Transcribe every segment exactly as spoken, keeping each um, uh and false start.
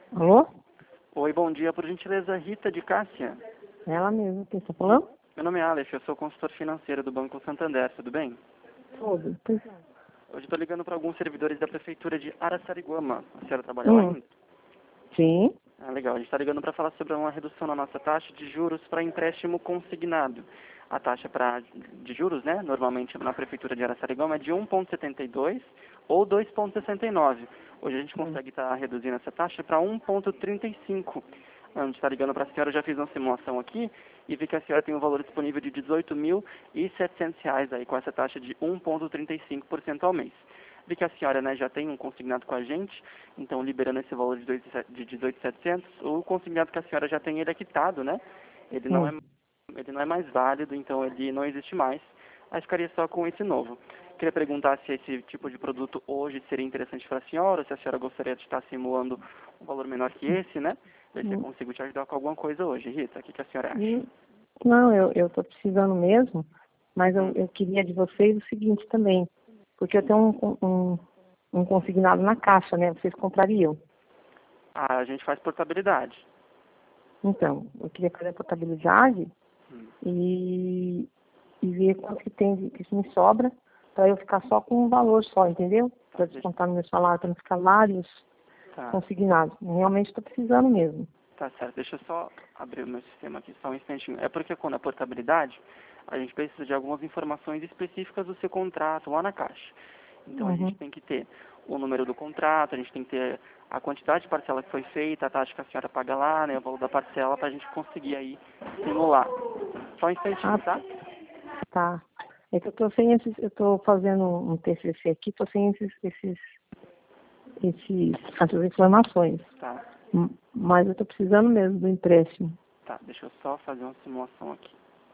Alô? Oi, bom dia. Por gentileza, Rita de Cássia. Ela mesma, quem está falando? Meu nome é Alex, eu sou consultor financeiro do Banco Santander, tudo bem? Tudo. Pois é. Hoje estou ligando para alguns servidores da Prefeitura de Araçariguama. A senhora trabalha lá Hum, ainda? sim. Ah, legal. A gente está ligando para falar sobre uma redução na nossa taxa de juros para empréstimo consignado. A taxa pra, de juros, né, normalmente na Prefeitura de Araçariguama é de um vírgula setenta e dois ou dois vírgula sessenta e nove. Hoje a gente Hum. consegue estar reduzindo essa taxa para um vírgula trinta e cinco. A gente está ligando para a senhora, eu já fiz uma simulação aqui e vi que a senhora tem um valor disponível de dezoito mil e setecentos reais aí com essa taxa de um vírgula trinta e cinco por cento ao mês. Vi que a senhora, né, já tem um consignado com a gente, então liberando esse valor de dezoito mil e setecentos, o consignado que a senhora já tem, ele é quitado, né? Ele não é, Hum. ele não é mais válido, então ele não existe mais. Aí ficaria só com esse novo. Queria perguntar se esse tipo de produto hoje seria interessante para a senhora, se a senhora gostaria de estar simulando um valor menor que esse, né? Ver se eu Hum. consigo te ajudar com alguma coisa hoje. Rita, o que, que a senhora acha? Hum. Não, eu eu estou precisando mesmo, mas eu, Hum, eu queria de vocês o seguinte também, porque eu tenho um, um, um consignado na caixa, né? Vocês comprariam. a gente faz portabilidade. Então, eu queria fazer a portabilidade Hum, e, e ver quanto que tem, de- que isso me sobra, para eu ficar só com um valor só, entendeu? tá, Para deixa, descontar no meu salário, para não ficar vários tá, consignados. Realmente estou precisando mesmo. tá certo. Deixa eu só abrir o meu sistema aqui, só um instantinho. É porque quando a portabilidade, a gente precisa de algumas informações específicas do seu contrato lá na caixa. Então a gente Uhum. tem que ter o número do contrato, a gente tem que ter a quantidade de parcela que foi feita, a taxa que a senhora paga lá, né, o valor da parcela, para a gente conseguir aí simular. Só um Ah, instantinho, tá? tá. É que eu tô sem esses, eu tô fazendo um T C C aqui, tô sem esses, esses, esses, essas informações. Tá, M- Mas eu tô precisando mesmo do empréstimo. tá. Deixa eu só fazer uma simulação aqui.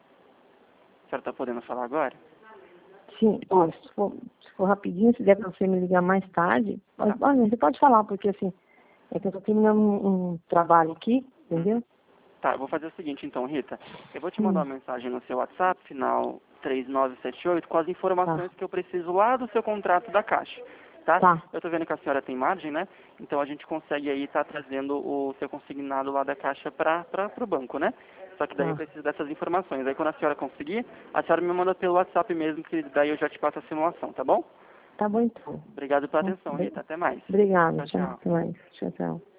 A senhora tá podendo falar agora? Sim, olha, se for, se for rapidinho, se der para você me ligar mais tarde, Tá. pode, olha, você pode falar, porque assim, é que eu tô terminando um, um trabalho aqui, Uhum. entendeu? Tá, eu vou fazer o seguinte então, Rita. Eu vou te mandar Hum, uma mensagem no seu WhatsApp, final três nove sete oito, com as tá, informações que eu preciso lá do seu contrato da Caixa. Tá? tá, Eu tô vendo que a senhora tem margem, né? Então a gente consegue aí estar trazendo o seu consignado lá da Caixa para o banco, né? Só que daí eu tá. preciso dessas informações. Aí quando a senhora conseguir, a senhora me manda pelo WhatsApp mesmo, que daí eu já te passo a simulação, tá bom? Tá bom então. Obrigado pela Hum, atenção, bri- Rita. Até mais. Obrigada, Tchau, tchau, tchau. até mais. Tchau, tchau.